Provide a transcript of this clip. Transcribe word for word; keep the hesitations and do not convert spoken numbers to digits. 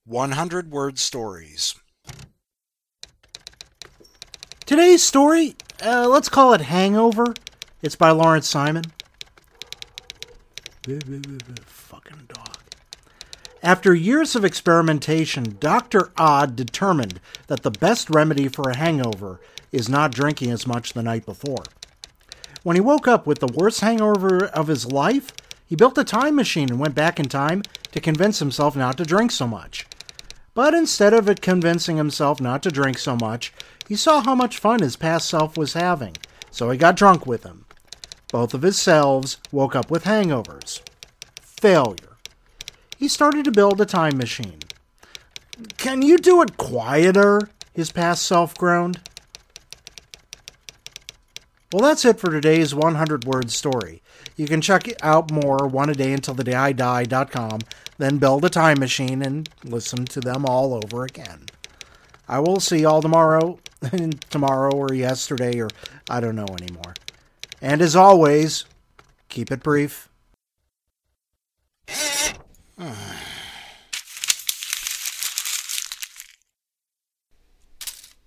one hundred word stories. Today's story, uh, let's call it Hangover. It's by Lawrence Simon. Fucking dog. After years of experimentation, Doctor Odd determined that the best remedy for a hangover is not drinking as much the night before. When he woke up with the worst hangover of his life, he built a time machine and went back in time to convince himself not to drink so much. But instead of it convincing himself not to drink so much, he saw how much fun his past self was having, so he got drunk with him. Both of his selves woke up with hangovers. Failure. He started to build a time machine. "Can you do it quieter?" his past self groaned. Well, that's it for today's one hundred word story. You can check out more one a day until the day I die dot com, then build a time machine and listen to them all over again. I will see y'all tomorrow, tomorrow or yesterday, or I don't know anymore. And as always, keep it brief.